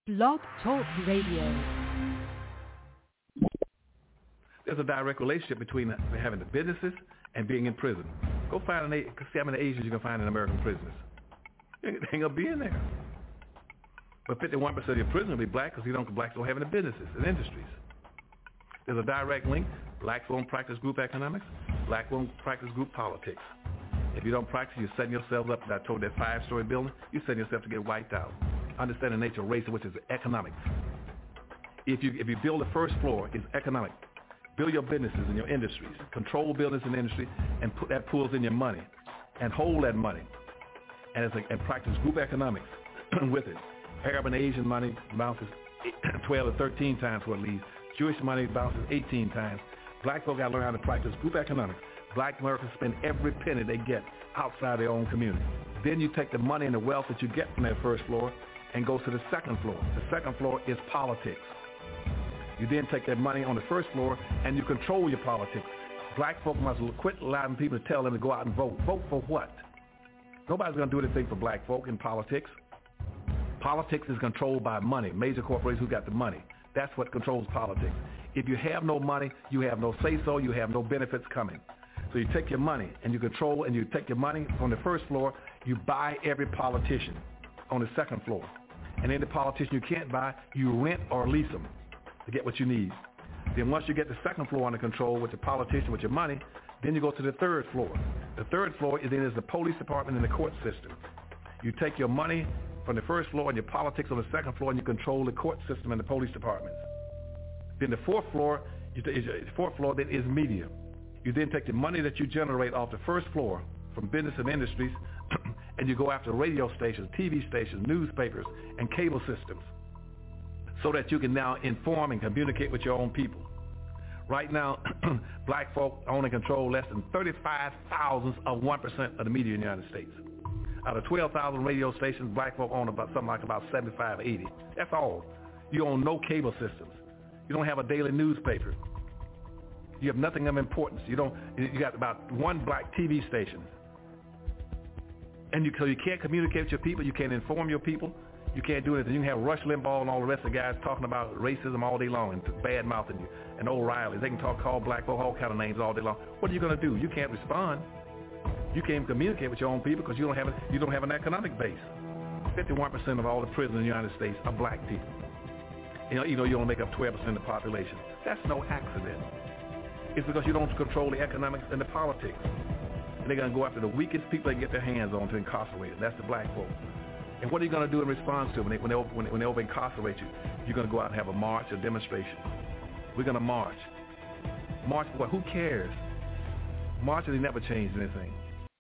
Blog Talk Radio. There's a direct relationship between having the businesses and being in prison. Go find see how many Asians you can find in American prisons. They ain't gonna be in there. But 51% of your prisoners will be black because blacks don't have any businesses and industries. There's a direct link. Blacks won't practice group economics. Blacks won't practice group politics. If you don't practice, you're setting yourself up. I told that 5-story building, you're setting yourself to get wiped out. Understand the nature of race, which is economics. If you build the first floor, it's economic. Build your businesses and your industries. Control business and industry, and put that pools in your money, and hold that money, and practice group economics with it. Arab and Asian money bounces 12 to 13 times what it leaves. Jewish money bounces 18 times. Black folk got to learn how to practice group economics. Black Americans spend every penny they get outside their own community. Then you take the money and the wealth that you get from that first floor and go to the second floor. The second floor is politics. You then take that money on the first floor and you control your politics. Black folk must quit allowing people to tell them to go out and vote. Vote for what? Nobody's going to do anything for black folk in politics. Politics is controlled by money, major corporations who got the money. That's what controls politics. If you have no money, you have no say-so, you have no benefits coming. So you take your money and you control, and you take your money on the first floor, you buy every politician on the second floor. And any politician you can't buy, you rent or lease them to get what you need. Then once you get the second floor under control with the politician, with your money, then you go to the third floor. The third floor is the police department and the court system. You take your money from the first floor and your politics on the second floor, and you control the court system and the police departments. Then the fourth floor then is media. You then take the money that you generate off the first floor from business and industries, and you go after radio stations, TV stations, newspapers, and cable systems, so that you can now inform and communicate with your own people. Right now, black folk own and control less than 35 thousandths of 1% of the media in the United States. Out of 12,000 radio stations, black folk own about 75, 80. That's all. You own no cable systems. You don't have a daily newspaper. You have nothing of importance. You got about one black TV station. And so you can't communicate with your people. You can't inform your people. You can't do anything. You can have Rush Limbaugh and all the rest of the guys talking about racism all day long and bad-mouthing you. And O'Reilly. They can call black folk all kind of names all day long. What are you going to do? You can't respond. You can't communicate with your own people because you don't have an economic base. 51% of all the prisoners in the United States are black people. You only make up 12% of the population. That's no accident. It's because you don't control the economics and the politics. And they're going to go after the weakest people they can get their hands on to incarcerate them. That's the black folk. And what are you going to do in response to when they over-incarcerate you? You're going to go out and have a march, a demonstration. We're going to march. March for what? Who cares? Marching never changed anything.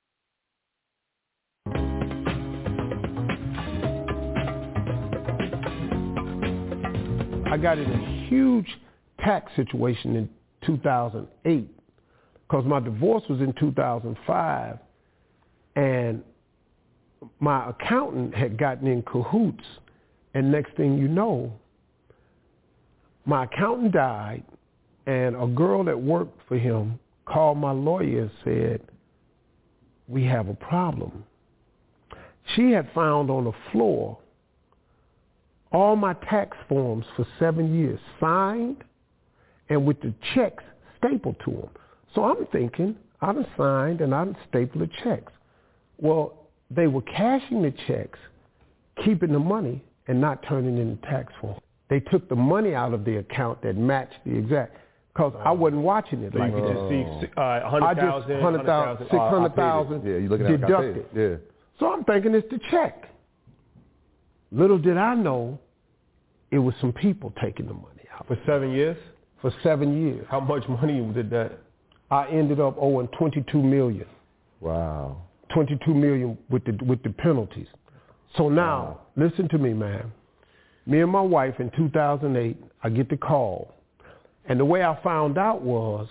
I got in a huge tax situation in 2008 because my divorce was in 2005, and my accountant had gotten in cahoots, and next thing you know, my accountant died, and a girl that worked for him called my lawyer and said, "We have a problem." She had found on the floor all my tax forms for 7 years, signed and with the checks stapled to them. So I'm thinking, I done signed and I done stapled the checks. Well, they were cashing the checks, keeping the money, and not turning in the tax form. They took the money out of the account that matched the exact, because I wasn't watching it. So like you could just see 100,000, 600,000 yeah, you looking at deducted. Yeah. So I'm thinking it's the check. Little did I know, it was some people taking the money out. For 7 years? For 7 years. How much money did that? I ended up owing $22 million. Wow. $22 million with the penalties. So now, listen to me, man. Me and my wife in 2008, I get the call. And the way I found out was,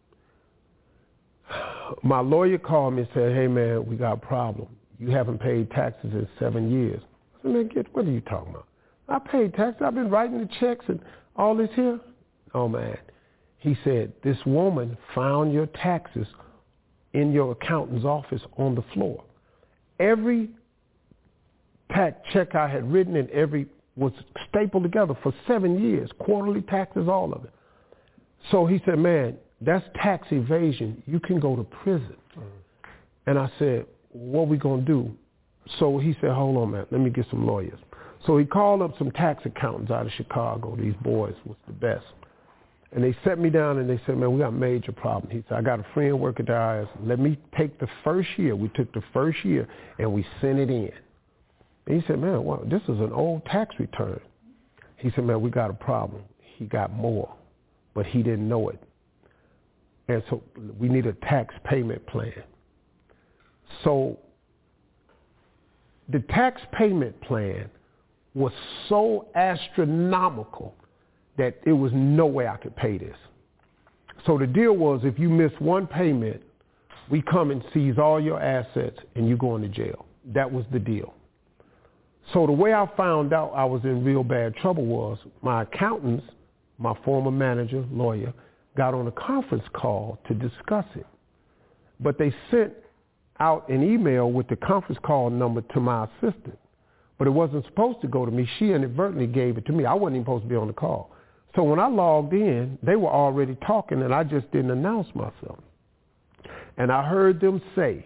my lawyer called me and said, "Hey, man, we got a problem. You haven't paid taxes in 7 years." I said, "Man, what are you talking about? I paid taxes. I've been writing the checks and all this here." Oh, man. He said, "This woman found your taxes in your accountant's office on the floor. Every tax check I had written and every was stapled together for 7 years, quarterly taxes, all of it. So he said, man, that's tax evasion. You can go to prison. And I said, what we going to do? So he said, hold on, man, let me get some lawyers. So he called up some tax accountants out of Chicago. These boys was the best. And they set me down and they said, man, we got a major problem. He said, I got a friend working at the IRS. Let me take the first year. We took the first year and we sent it in. And he said, man, well, this is an old tax return. He said, man, we got a problem. He got more, but he didn't know it. And so we need a tax payment plan. So the tax payment plan was so astronomical that it was no way I could pay this. So the deal was, if you miss one payment, we come and seize all your assets and you go into jail. That was the deal. So the way I found out I was in real bad trouble was my accountants, my former manager, lawyer, got on a conference call to discuss it. But they sent out an email with the conference call number to my assistant. But it wasn't supposed to go to me. She inadvertently gave it to me. I wasn't even supposed to be on the call. So when I logged in, they were already talking and I just didn't announce myself. And I heard them say,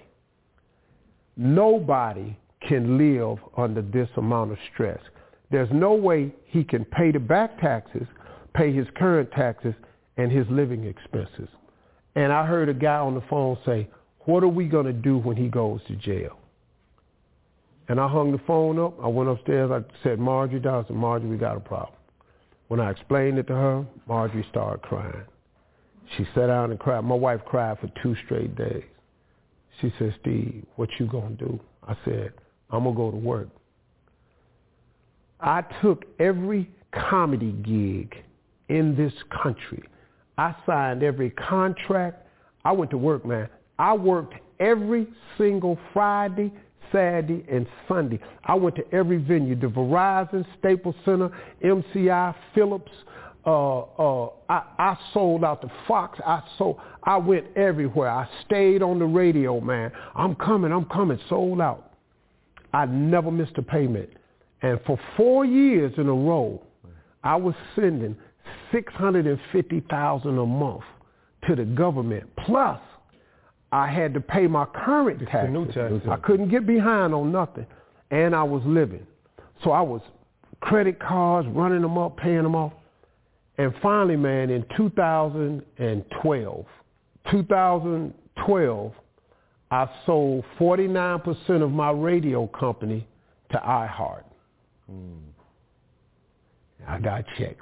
nobody can live under this amount of stress. There's no way he can pay the back taxes, pay his current taxes, and his living expenses. And I heard a guy on the phone say, what are we going to do when he goes to jail? And I hung the phone up. I went upstairs. I said, Marjorie down. I said, Marjorie, we got a problem. When I explained it to her, Marjorie started crying. She sat down and cried. My wife cried for 2 straight days. She said, Steve, what you going to do? I said, I'm going to go to work. I took every comedy gig in this country. I signed every contract. I went to work, man. I worked every single Friday, Saturday, and Sunday. I went to every venue, the Verizon, Staples Center, MCI, Phillips. I sold out the Fox. I went everywhere. I stayed on the radio, man. I'm coming, sold out. I never missed a payment. And for 4 years in a row, I was sending $650,000 a month to the government. Plus, I had to pay my current taxes. I couldn't get behind on nothing. And I was living. So I was credit cards, running them up, paying them off. And finally, man, in 2012, I sold 49% of my radio company to iHeart. I got a check,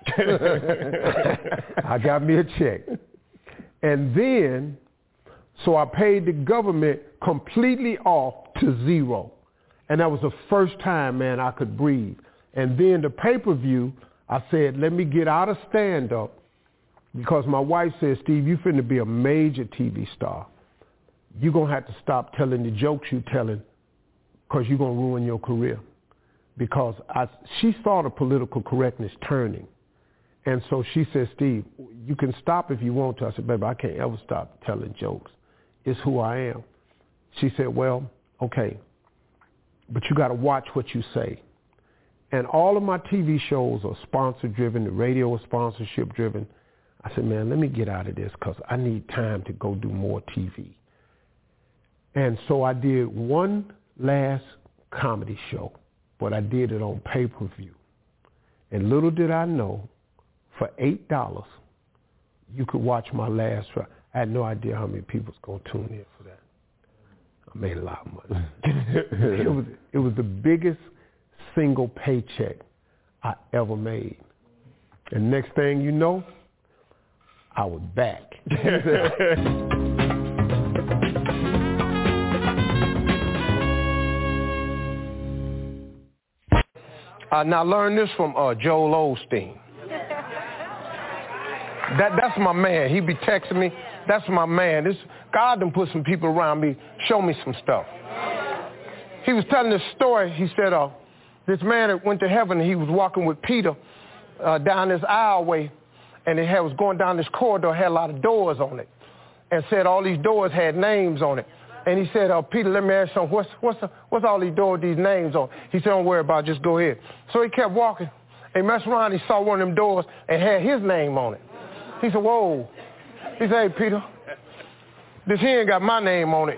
man. I got me a check. And then, so I paid the government completely off to zero. And that was the first time, man, I could breathe. And then the pay-per-view, I said, let me get out of stand-up because my wife said, Steve, you finna be a major TV star. You're going to have to stop telling the jokes you're telling because you're going to ruin your career. Because she saw the political correctness turning. And so she said, Steve, you can stop if you want to. I said, baby, I can't ever stop telling jokes. It's who I am. She said, well, okay, but you got to watch what you say. And all of my TV shows are sponsor-driven. The radio is sponsorship-driven. I said, man, let me get out of this because I need time to go do more TV. And so I did one last comedy show, but I did it on pay-per-view. And little did I know, for $8, you could watch my last show. I had no idea how many people was going to tune in for that. I made a lot of money. It was the biggest single paycheck I ever made. And next thing you know, I was back. Now learn this from Joel Osteen. That's my man. He be texting me. That's my man. God done put some people around me, show me some stuff. He was telling this story. He said, this man that went to heaven, he was walking with Peter down this aisleway, and it was going down this corridor, had a lot of doors on it, and said all these doors had names on it. And he said, Peter, let me ask you something. What's all these doors with these names on? He said, don't worry about it, just go ahead. So he kept walking. And messed around, he saw one of them doors and had his name on it. He said, whoa. He said, hey, Peter, this here ain't got my name on it.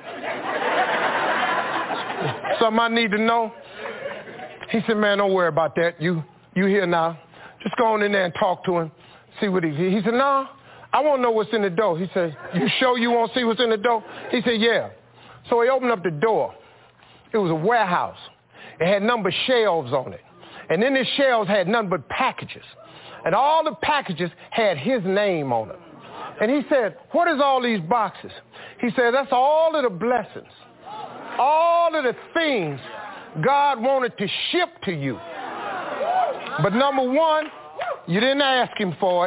Something I need to know? He said, man, don't worry about that. You here now. Just go on in there and talk to him, see what he said, no, I want to know what's in the door. He said, you sure you want to see what's in the door? He said, yeah. So he opened up the door. It was a warehouse. It had number shelves on it. And then the shelves had nothing but packages. And all the packages had his name on them. And he said, what is all these boxes? He said, that's all of the blessings, all of the things God wanted to ship to you. But number one, you didn't ask him for it.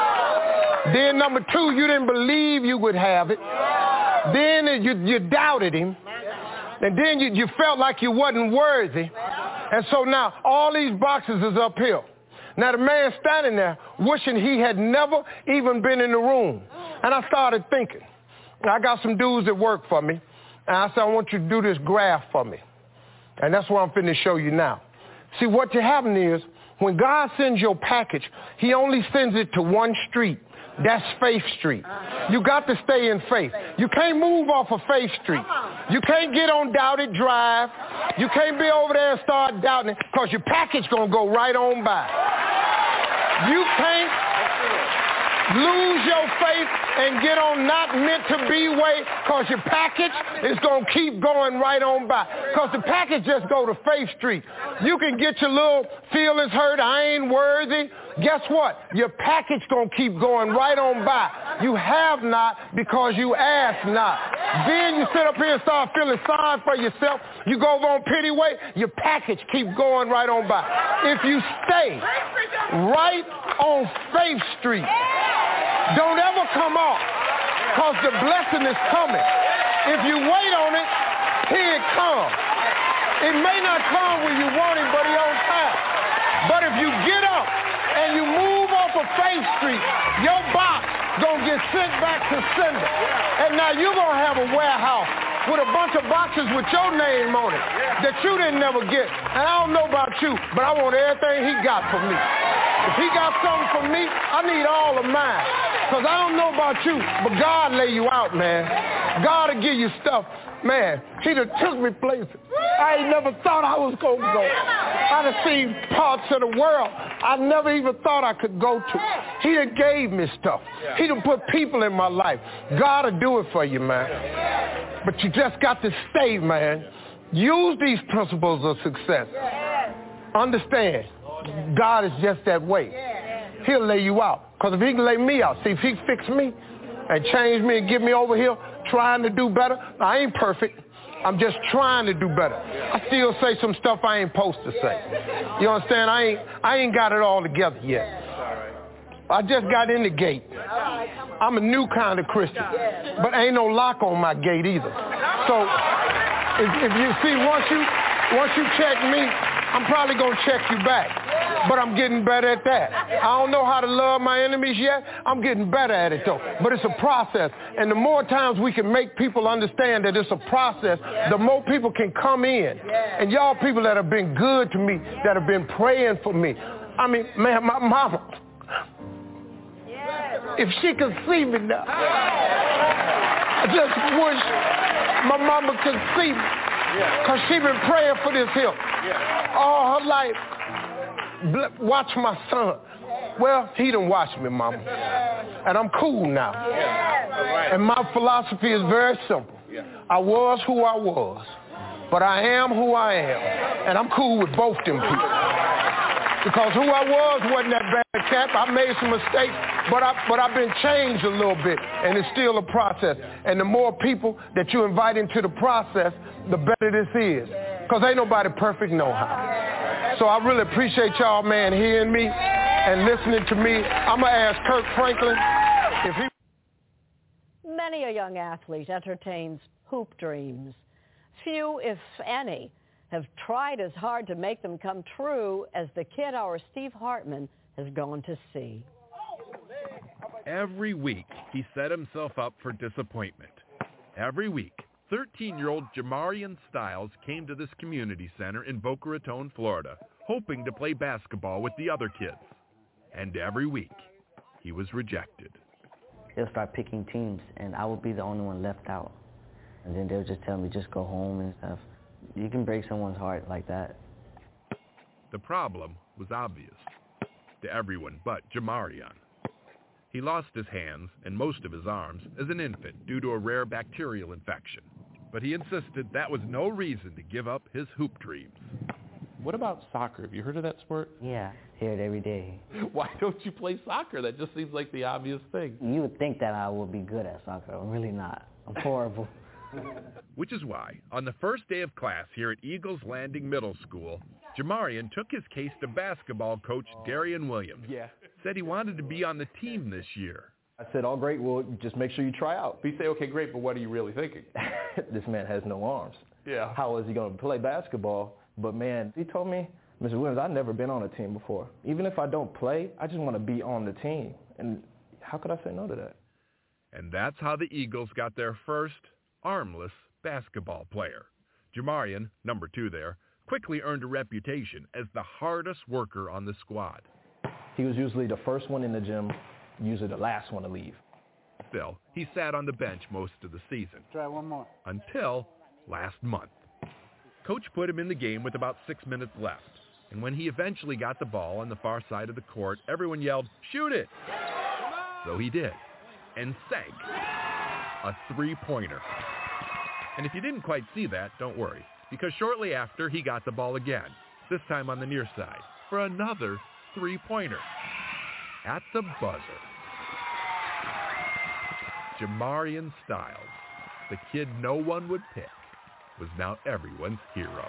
Then number two, you didn't believe you would have it. Then you doubted him. And then you felt like you wasn't worthy. And so now all these boxes is uphill. Now the man standing there wishing he had never even been in the room. And I started thinking, I got some dudes that work for me. And I said, I want you to do this graph for me. And that's what I'm finna show you now. See, what you happen is, when God sends your package, he only sends it to one street. That's Faith Street. You got to stay in faith. You can't move off of Faith Street. You can't get on Doubted Drive. You can't be over there and start doubting it because your package going to go right on by. You can't lose your faith and get on not meant to be way because your package is going to keep going right on by. Because the package just go to Faith Street. You can get your little feelings hurt, I ain't worthy. Guess what? Your package going to keep going right on by. You have not because you ask not. Then you sit up here and start feeling sorry for yourself. You go over on Pity Way, your package keep going right on by. If you stay right on Faith Street, don't ever come off because the blessing is coming. If you wait on it, here it comes. It may not come when you want it, but it's on time. But if you get up and you move off of Faith Street, your box going to get sent back to sender. And now you're going to have a warehouse with a bunch of boxes with your name on it that you didn't never get. And I don't know about you, but I want everything he got for me. If he got something for me, I need all of mine. Because I don't know about you, but God lay you out, man. God will give you stuff. Man, he done took me places I ain't never thought I was going to go. I done seen parts of the world I never even thought I could go to. He done gave me stuff. He done put people in my life. God will do it for you, man. But you just got to stay, man. Use these principles of success. Understand, God is just that way. He'll lay you out. Because if he can lay me out, see, if he fix me and change me and get me over here trying to do better, I ain't perfect. I'm just trying to do better. I still say some stuff I ain't supposed to say. You understand? I ain't got it all together yet. I just got in the gate. I'm a new kind of Christian, but ain't no lock on my gate either. So if you see, once you check me, I'm probably going to check you back. But I'm getting better at that. I don't know how to love my enemies yet. I'm getting better at it, though. But it's a process. And the more times we can make people understand that it's a process, the more people can come in. And y'all people that have been good to me, that have been praying for me. I mean, man, my mama, if she could see me now, I just wish my mama could see me. Because she been praying for this here all her life. Watch my son. Well, he done watched me, mama. And I'm cool now. And my philosophy is very simple. I was who I was, but I am who I am. And I'm cool with both them people. Because who I was wasn't that bad cat. I made some mistakes, but I've been changed a little bit, and it's still a process. And the more people that you invite into the process, the better this is. Because ain't nobody perfect no how. So I really appreciate y'all, man, hearing me and listening to me. I'm going to ask Kirk Franklin if he... Many a young athlete entertains hoop dreams. Few, if any, have tried as hard to make them come true as the kid our Steve Hartman has gone to see. Every week, he set himself up for disappointment. Every week, 13-year-old Jamarian Styles came to this community center in Boca Raton, Florida, hoping to play basketball with the other kids. And every week, he was rejected. They'll start picking teams, and I would be the only one left out. And then they'll just tell me, just go home and stuff. You can break someone's heart like that. The problem was obvious to everyone but Jamarian. He lost his hands and most of his arms as an infant due to a rare bacterial infection. But he insisted that was no reason to give up his hoop dreams. What about soccer? Have you heard of that sport? Yeah, hear it every day. Why don't you play soccer? That just seems like the obvious thing. You would think that I would be good at soccer. I'm really not. I'm horrible. Which is why, on the first day of class here at Eagles Landing Middle School, Jamarian took his case to basketball coach Darian Williams. Said he wanted to be on the team this year. I said, all great, well, just make sure you try out. You say, okay, great, but what are you really thinking? This man has no arms. Yeah. How is he going to play basketball? But, man, he told me, Mr. Williams, I've never been on a team before. Even if I don't play, I just want to be on the team. And how could I say no to that? And that's how the Eagles got their first armless basketball player. Jamarian, number 2 there, quickly earned a reputation as the hardest worker on the squad. He was usually the first one in the gym, usually the last one to leave. Still, he sat on the bench most of the season. Try one more. Until last month. Coach put him in the game with about 6 minutes left. And when he eventually got the ball on the far side of the court, everyone yelled, "Shoot it!" So he did. And sank a 3-pointer. And if you didn't quite see that, don't worry, because shortly after he got the ball again, this time on the near side, for another 3-pointer. At the buzzer. Jamarian Styles, the kid no one would pick, was now everyone's hero.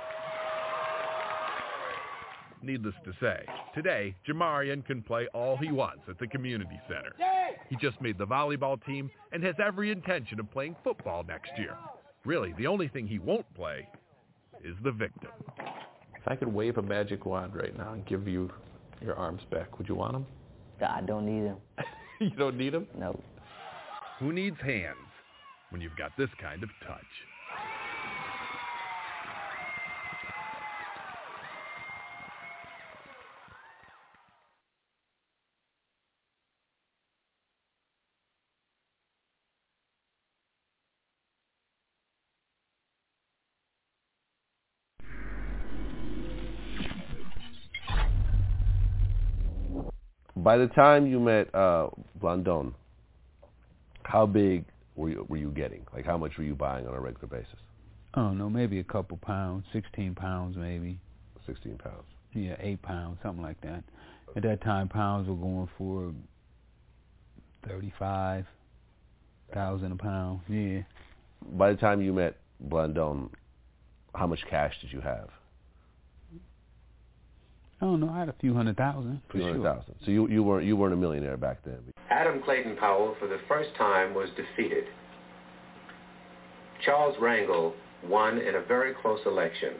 Needless to say, today, Jamarian can play all he wants at the community center. He just made the volleyball team and has every intention of playing football next year. Really, the only thing he won't play is the victim. If I could wave a magic wand right now and give you your arms back, would you want them? I don't need them. You don't need them? No. Who needs hands when you've got this kind of touch? By the time you met Blandon, how big were you getting? Like, how much were you buying on a regular basis? I don't know, maybe a couple pounds, 16 pounds maybe. 16 pounds. Yeah, 8 pounds, something like that. At that time, pounds were going for $35,000 a pound. Yeah. By the time you met Blandon, how much cash did you have? I don't know. I had a few $100,000. Few $100,000. So you weren't a millionaire back then. Adam Clayton Powell, for the first time, was defeated. Charles Rangel won in a very close election.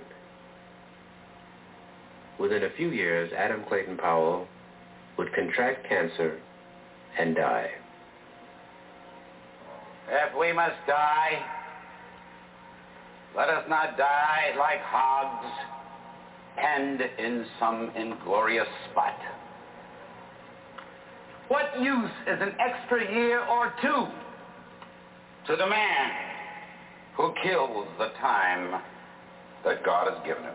Within a few years, Adam Clayton Powell would contract cancer and die. If we must die, let us not die like hogs, penned in some inglorious spot. What use is an extra year or two to the man who kills the time that God has given him?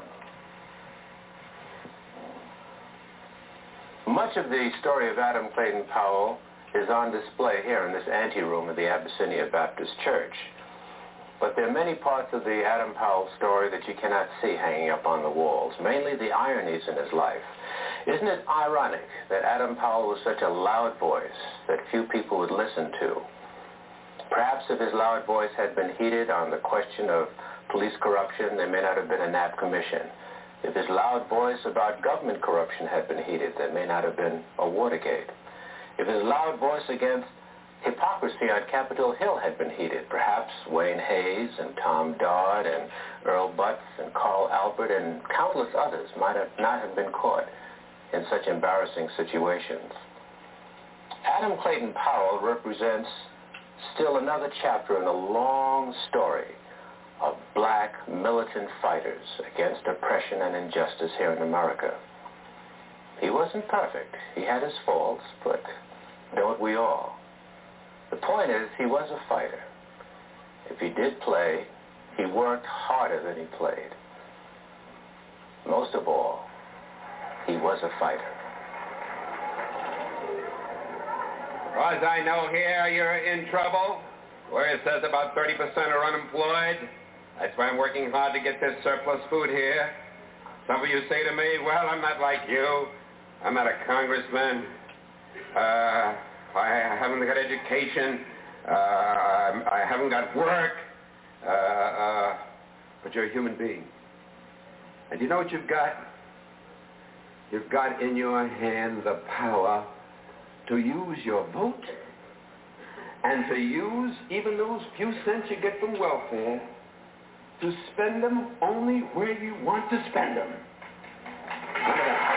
Much of the story of Adam Clayton Powell is on display here in this anteroom of the Abyssinia Baptist Church. But there are many parts of the Adam Powell story that you cannot see hanging up on the walls, mainly the ironies in his life. Isn't it ironic that Adam Powell was such a loud voice that few people would listen to? Perhaps if his loud voice had been heated on the question of police corruption, there may not have been a Knapp commission. If his loud voice about government corruption had been heated, there may not have been a Watergate. If his loud voice against hypocrisy on Capitol Hill had been heated, perhaps Wayne Hayes and Tom Dodd and Earl Butz and Carl Albert and countless others might have not have been caught in such embarrassing situations. Adam Clayton Powell represents still another chapter in a long story of black militant fighters against oppression and injustice here in America. He wasn't perfect. He had his faults, but don't we all? The point is, he was a fighter. If he did play, he worked harder than he played. Most of all, he was a fighter. As far as I know here, you're in trouble. Where it says about 30% are unemployed. That's why I'm working hard to get this surplus food here. Some of you say to me, well, I'm not like you. I'm not a congressman. I haven't got education. I haven't got work. But you're a human being. And you know what you've got? You've got in your hand the power to use your vote and to use even those few cents you get from welfare to spend them only where you want to spend them. Remember that.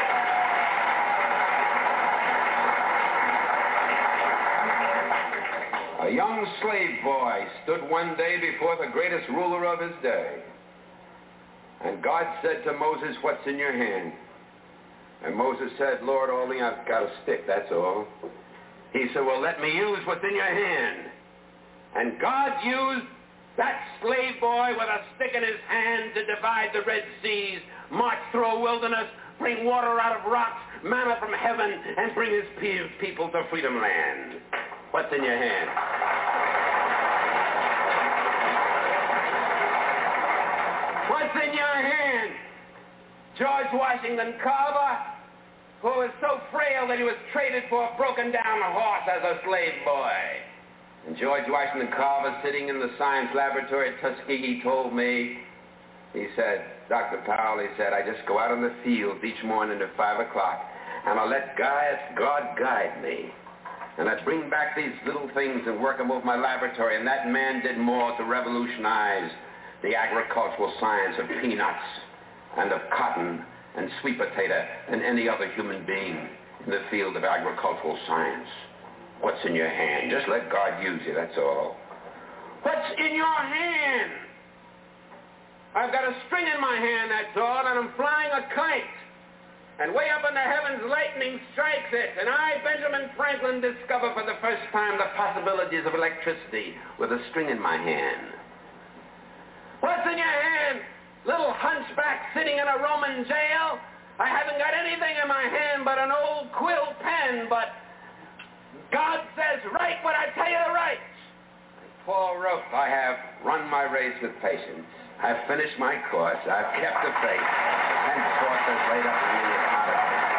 A young slave boy stood one day before the greatest ruler of his day. And God said to Moses, what's in your hand? And Moses said, Lord, only I've got a stick, that's all. He said, well, let me use what's in your hand. And God used that slave boy with a stick in his hand to divide the Red Seas, march through a wilderness, bring water out of rocks, manna from heaven, and bring his people to Freedom Land. What's in your hand? What's in your hand? George Washington Carver, who was so frail that he was traded for a broken-down horse as a slave boy. And George Washington Carver, sitting in the science laboratory at Tuskegee, told me, he said, Dr. Powell, he said, I just go out in the field each morning at 5 o'clock, and I let God guide me. And I bring back these little things and work them over my laboratory, and that man did more to revolutionize the agricultural science of peanuts and of cotton and sweet potato than any other human being in the field of agricultural science. What's in your hand? Just let God use you, that's all. What's in your hand? I've got a string in my hand, that's all, and I'm flying a kite. And way up in the heavens, lightning strikes it. And I, Benjamin Franklin, discover for the first time the possibilities of electricity with a string in my hand. What's in your hand? Little hunchback sitting in a Roman jail? I haven't got anything in my hand but an old quill pen, but God says, write what I tell you to write. Paul wrote, I have run my race with patience. I've finished my course. I've kept the faith. Henceforth is laid up in me a pot of faith.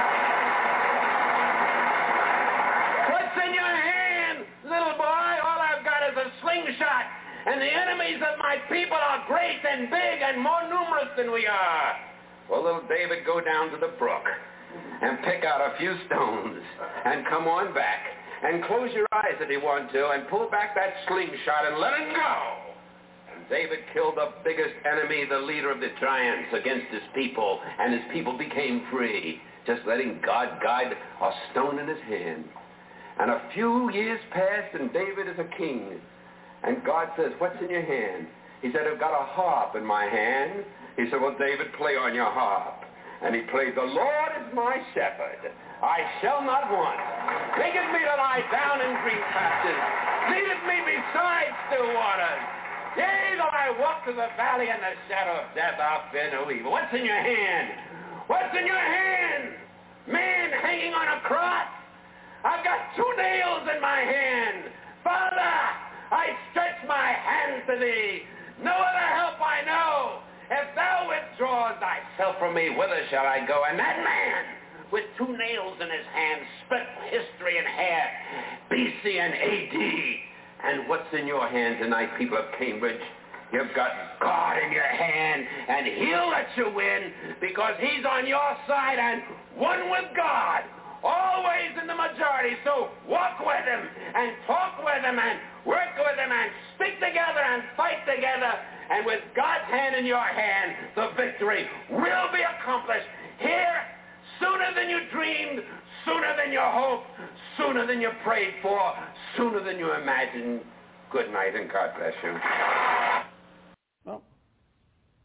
What's in your hand, little boy? All I've got is a slingshot. And the enemies of my people are great and big and more numerous than we are. Well, little David, go down to the brook and pick out a few stones and come on back and close your eyes if you want to and pull back that slingshot and let it go. And David killed the biggest enemy, the leader of the giants, against his people, and his people became free, just letting God guide a stone in his hand. And a few years passed, and David is a king. And God says, what's in your hand? He said, I've got a harp in my hand. He said, well, David, play on your harp. And he played, the Lord is my shepherd. I shall not want. Maketh me to lie down in green pastures. Leadeth me beside still waters. Yea, though I walk through the valley and the shadow of death, I'll fear no evil. What's in your hand? What's in your hand? Man hanging on a cross. I've got 2 nails in my hand. Father, I stretch my hands to thee. No other help I know. If thou withdraws thyself from me, whither shall I go? And that man, with 2 nails in his hand, split history in half, BC and AD. And what's in your hand tonight, people of Cambridge? You've got God in your hand, and he'll let you win because he's on your side and one with God. Always in the majority, so walk with him and talk with him and work with him and stick together and fight together, and with God's hand in your hand, the victory will be accomplished here sooner than you dreamed, sooner than you hoped, sooner than you prayed for, sooner than you imagined. Good night and God bless you.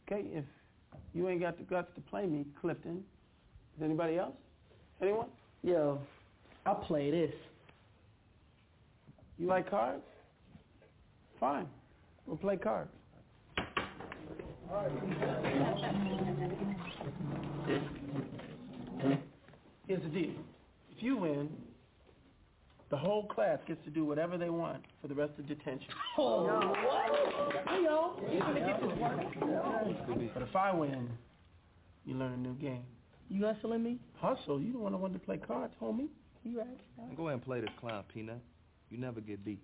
Okay, if you ain't got the guts to play me, Clifton, is anybody else? Anyone? Yo, I'll play this. You like cards? Fine. We'll play cards. Here's the deal. If you win, the whole class gets to do whatever they want for the rest of detention. Oh, what? Hey, yo, you gonna get this work? But if I win, you learn a new game. You hustling me? Hustle? You the one that wanted to play cards, homie. You right. Go ahead and play this clown, Peanut. You never get beat.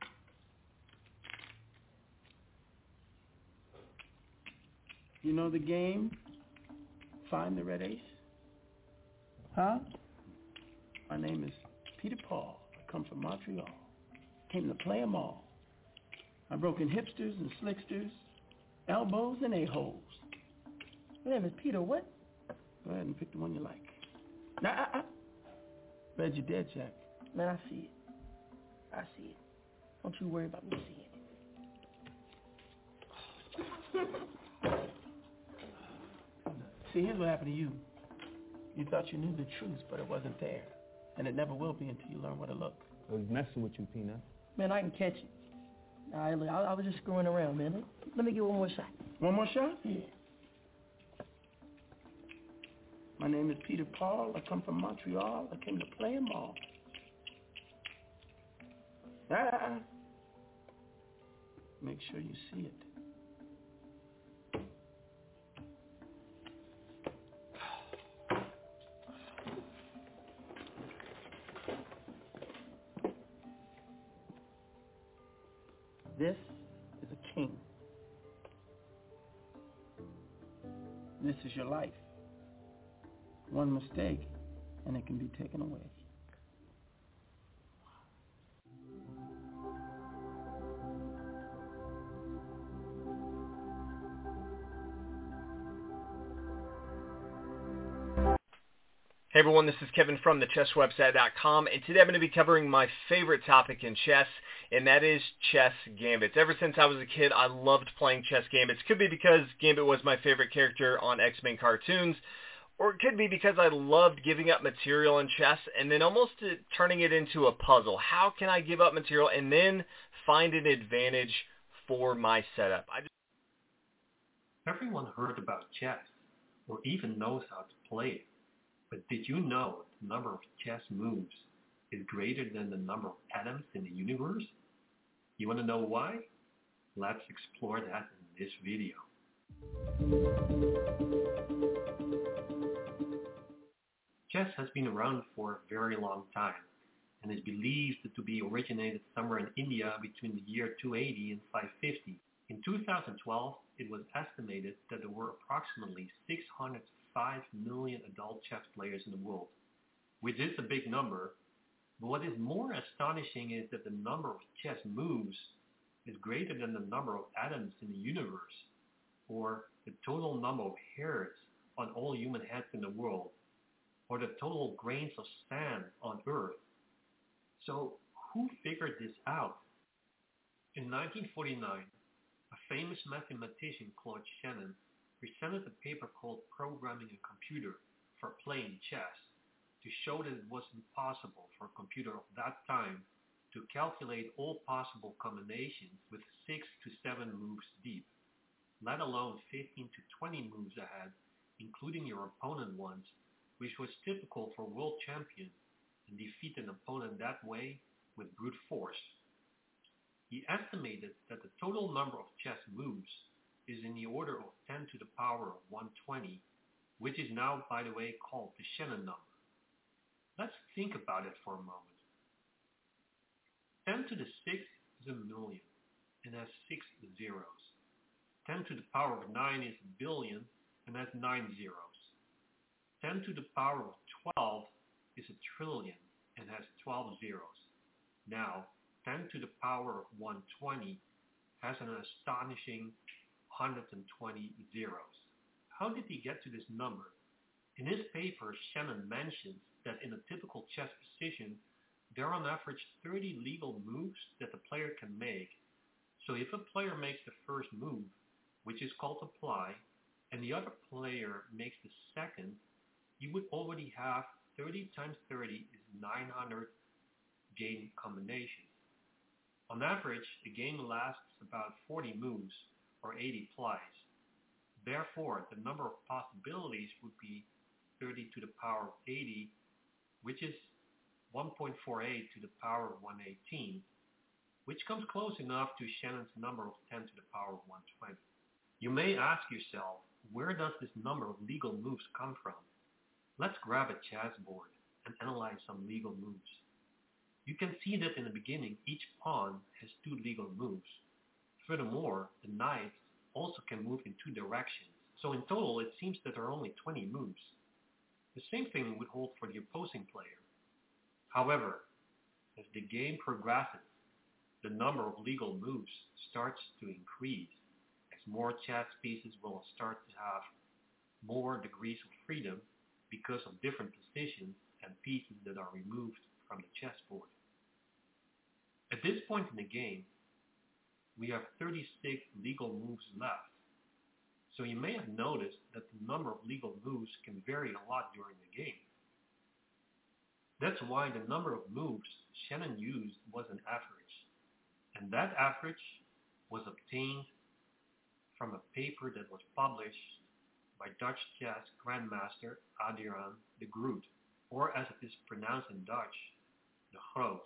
You know the game? Find the red ace? Huh? My name is Peter Paul. I come from Montreal. Came to play 'em all. I broke in hipsters and slicksters, elbows and a-holes. Your name is Peter what? Go ahead and pick the one you like. Nah, Read your dead, Jack. Man, I see it. I see it. Don't you worry about me seeing it. See, here's what happened to you. You thought you knew the truth, but it wasn't there. And it never will be until you learn what it looks. I was messing with you, Peanut. Man, I can catch it. All right, look, I was just screwing around, man. Let me get one more shot. One more shot? Yeah. My name is Peter Paul. I come from Montreal. I came to play 'em all. Make sure you see it. This is a king. This is your life. One mistake, and it can be taken away. Hey everyone, this is Kevin from thechesswebsite.com, and today I'm going to be covering my favorite topic in chess, and that is chess gambits. Ever since I was a kid, I loved playing chess gambits. Could be because Gambit was my favorite character on X-Men cartoons, or it could be because I loved giving up material in chess and then almost turning it into a puzzle. How can I give up material and then find an advantage for my setup? Everyone heard about chess, or even knows how to play it. But did you know the number of chess moves is greater than the number of atoms in the universe? You want to know why? Let's explore that in this video. Chess has been around for a very long time and is believed to be originated somewhere in India between the year 280 and 550. In 2012, it was estimated that there were approximately 605 million adult chess players in the world, which is a big number. But what is more astonishing is that the number of chess moves is greater than the number of atoms in the universe, or the total number of hairs on all human heads in the world, or the total grains of sand on Earth. So who figured this out? In 1949, a famous mathematician, Claude Shannon, presented a paper called Programming a Computer for Playing Chess to show that it was impossible for a computer of that time to calculate all possible combinations with 6 to 7 moves deep, let alone 15 to 20 moves ahead, including your opponent ones, which was typical for world champions, and defeat an opponent that way with brute force. He estimated that the total number of chess moves is in the order of 10 to the power of 120, which is now, by the way, called the Shannon number. Let's think about it for a moment. 10 to the 6th is a million and has 6 zeros. 10 to the power of 9 is a billion and has 9 zeros. 10 to the power of 12 is a trillion and has 12 zeros. Now, 10 to the power of 120 has an astonishing 120 zeros. How did he get to this number? In his paper, Shannon mentions that in a typical chess position, there are on average 30 legal moves that the player can make. So if a player makes the first move, which is called a ply, and the other player makes the second, you would already have 30 times 30 is 900 game combinations. On average, the game lasts about 40 moves or 80 plies. Therefore, the number of possibilities would be 30 to the power of 80, which is 1.48 to the power of 118, which comes close enough to Shannon's number of 10 to the power of 120. You may ask yourself, where does this number of legal moves come from? Let's grab a chessboard and analyze some legal moves. You can see that in the beginning, each pawn has 2 legal moves. Furthermore, the knights also can move in 2 directions. So in total, it seems that there are only 20 moves. The same thing would hold for the opposing player. However, as the game progresses, the number of legal moves starts to increase, as more chess pieces will start to have more degrees of freedom because of different positions and pieces that are removed from the chessboard. At this point in the game, we have 36 legal moves left. So you may have noticed that the number of legal moves can vary a lot during the game. That's why the number of moves Shannon used was an average. And that average was obtained from a paper that was published by Dutch chess grandmaster Adriaan de Groot, or as it is pronounced in Dutch, de Groot.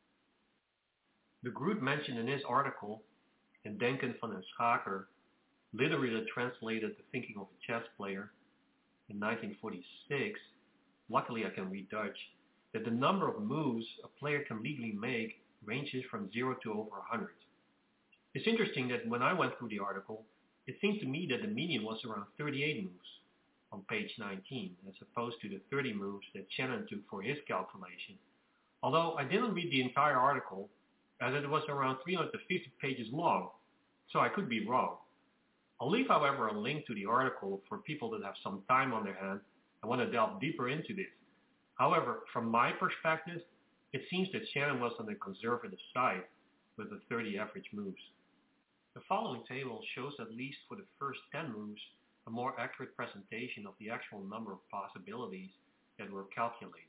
De Groot mentioned in his article, in Denken van een Schaker, literally translated The Thinking of a Chess Player, in 1946, luckily I can read Dutch, that the number of moves a player can legally make ranges from 0 to over 100. It's interesting that when I went through the article, it seemed to me that the median was around 38 moves on page 19, as opposed to the 30 moves that Shannon took for his calculation. Although I didn't read the entire article, as it was around 350 pages long, so I could be wrong. I'll leave, however, a link to the article for people that have some time on their hands and want to delve deeper into this. However, from my perspective, it seems that Shannon was on the conservative side with the 30 average moves. The following table shows, at least for the first 10 moves, a more accurate presentation of the actual number of possibilities that were calculated.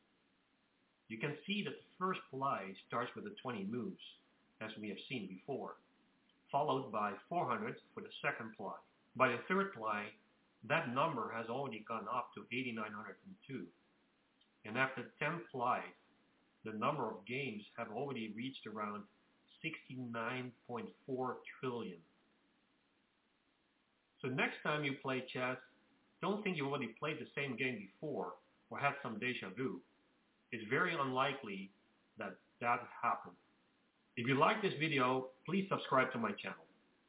You can see that the first ply starts with the 20 moves, as we have seen before, followed by 400 for the second ply. By the third ply, that number has already gone up to 8,902. And after 10 plies, the number of games have already reached around 69.4 trillion. So next time you play chess, don't think you already played the same game before or had some deja vu. It's very unlikely that that happened. If you like this video, please subscribe to my channel.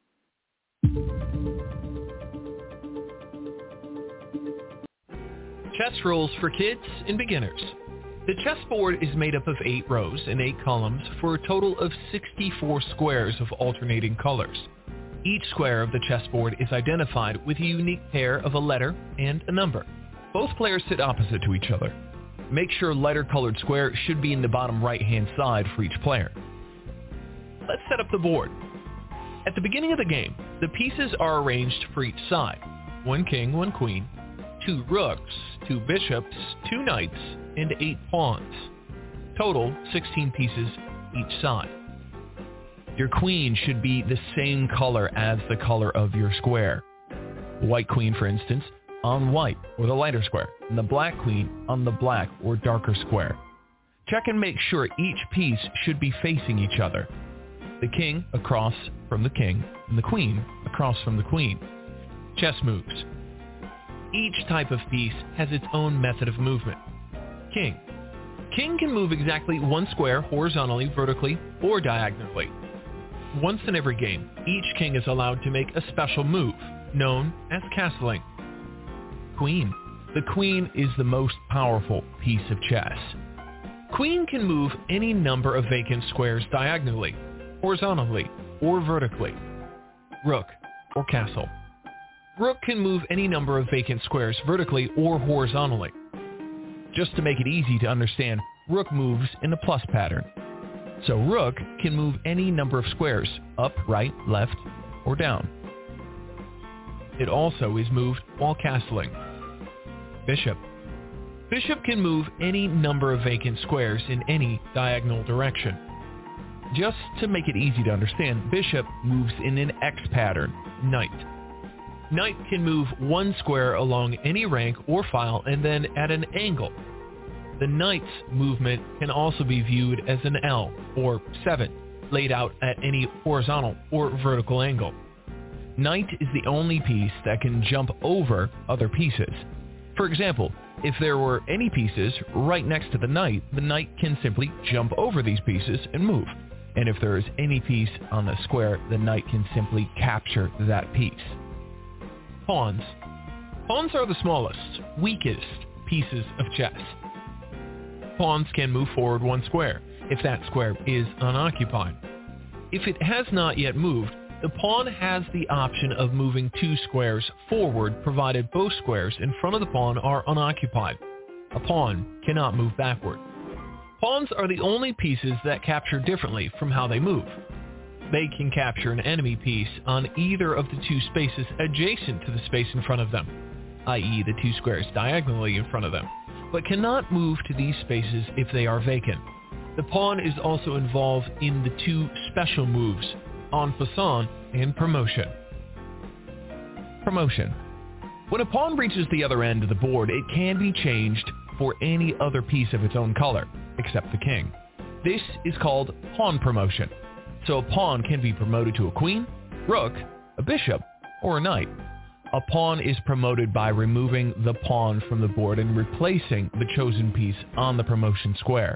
Chess rules for kids and beginners. The chessboard is made up of 8 rows and 8 columns for a total of 64 squares of alternating colors. Each square of the chessboard is identified with a unique pair of a letter and a number. Both players sit opposite to each other. Make sure lighter colored square should be in the bottom right-hand side for each player. Let's set up the board. At the beginning of the game, the pieces are arranged for each side. 1 king, 1 queen, 2 rooks, 2 bishops, 2 knights, and 8 pawns. Total, 16 pieces each side. Your queen should be the same color as the color of your square. The white queen, for instance, on white or the lighter square, and the black queen on the black or darker square. Check and make sure each piece should be facing each other. The king across from the king, and the queen across from the queen. Chess moves. Each type of piece has its own method of movement. King. King can move exactly 1 square horizontally, vertically, or diagonally. Once in every game, each king is allowed to make a special move, known as castling. Queen. The queen is the most powerful piece of chess. Queen can move any number of vacant squares diagonally, horizontally, or vertically. Rook, or castle. Rook can move any number of vacant squares vertically or horizontally. Just to make it easy to understand, rook moves in a plus pattern. So rook can move any number of squares, up, right, left, or down. It also is moved while castling. Bishop. Bishop can move any number of vacant squares in any diagonal direction. Just to make it easy to understand, bishop moves in an X pattern, knight. Knight can move one square along any rank or file and then at an angle. The knight's movement can also be viewed as an L, or 7, laid out at any horizontal or vertical angle. Knight is the only piece that can jump over other pieces. For example, if there were any pieces right next to the knight can simply jump over these pieces and move. And if there is any piece on the square, the knight can simply capture that piece. Pawns. Pawns are the smallest, weakest pieces of chess. Pawns can move forward one square, if that square is unoccupied. If it has not yet moved, the pawn has the option of moving 2 squares forward, provided both squares in front of the pawn are unoccupied. A pawn cannot move backward. Pawns are the only pieces that capture differently from how they move. They can capture an enemy piece on either of the 2 spaces adjacent to the space in front of them, i.e. the 2 squares diagonally in front of them, but cannot move to these spaces if they are vacant. The pawn is also involved in the 2 special moves, en passant and promotion. Promotion. When a pawn reaches the other end of the board, it can be changed for any other piece of its own color, except the king. This is called pawn promotion. So a pawn can be promoted to a queen, rook, a bishop, or a knight. A pawn is promoted by removing the pawn from the board and replacing the chosen piece on the promotion square.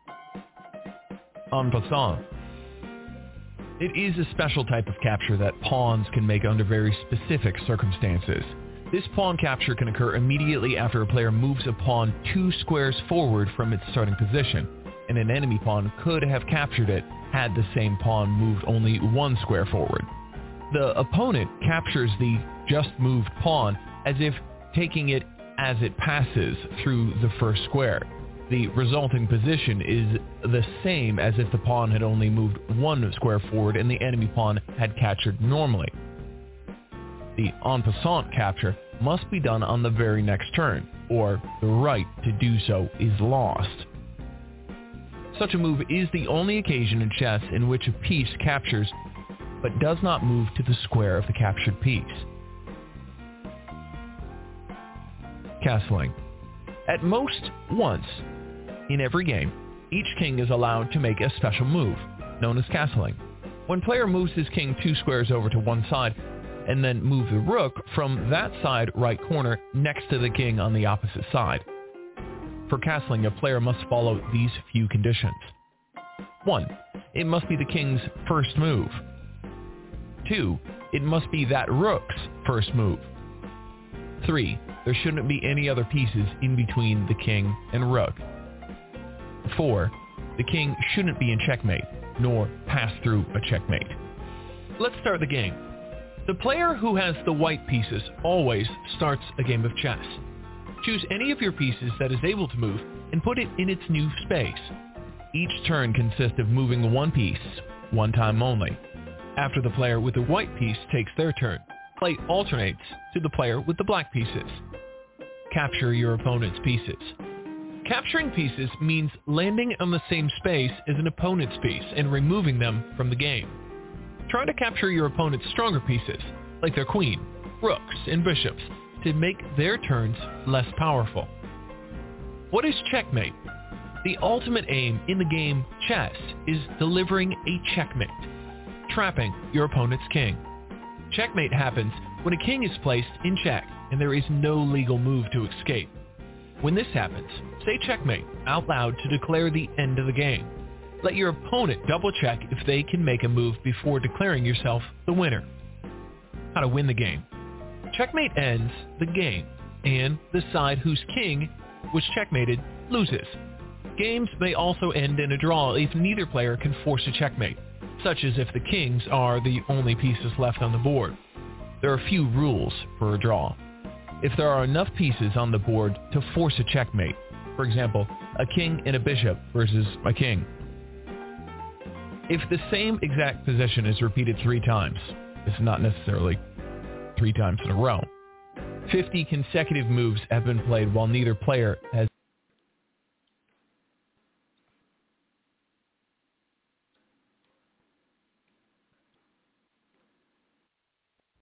En passant. It is a special type of capture that pawns can make under very specific circumstances. This pawn capture can occur immediately after a player moves a pawn 2 squares forward from its starting position, and an enemy pawn could have captured it had the same pawn moved only 1 square forward. The opponent captures the just moved pawn as if taking it as it passes through the first square. The resulting position is the same as if the pawn had only moved 1 square forward and the enemy pawn had captured normally. The en passant capture must be done on the very next turn, or the right to do so is lost. Such a move is the only occasion in chess in which a piece captures but does not move to the square of the captured piece. Castling. At most once in every game, each king is allowed to make a special move, known as castling. When player moves his king 2 squares over to one side, and then move the rook from that side right corner next to the king on the opposite side. For castling, a player must follow these few conditions. 1. It must be the king's first move. 2. It must be that rook's first move. 3. There shouldn't be any other pieces in between the king and rook. 4. The king shouldn't be in checkmate, nor pass through a checkmate. Let's start the game. The player who has the white pieces always starts a game of chess. Choose any of your pieces that is able to move and put it in its new space. Each turn consists of moving 1 piece, 1 time only. After the player with the white piece takes their turn, play alternates to the player with the black pieces. Capture your opponent's pieces. Capturing pieces means landing on the same space as an opponent's piece and removing them from the game. Try to capture your opponent's stronger pieces, like their queen, rooks, and bishops, to make their turns less powerful. What is checkmate? The ultimate aim in the game chess is delivering a checkmate, trapping your opponent's king. Checkmate happens when a king is placed in check and there is no legal move to escape. When this happens, say checkmate out loud to declare the end of the game. Let your opponent double-check if they can make a move before declaring yourself the winner. How to win the game. Checkmate ends the game, and the side whose king was checkmated loses. Games may also end in a draw if neither player can force a checkmate, such as if the kings are the only pieces left on the board. There are few rules for a draw. If there are enough pieces on the board to force a checkmate, for example, a king and a bishop versus a king. If the same exact position is repeated 3 times, it's not necessarily 3 times in a row. 50 consecutive moves have been played while neither player has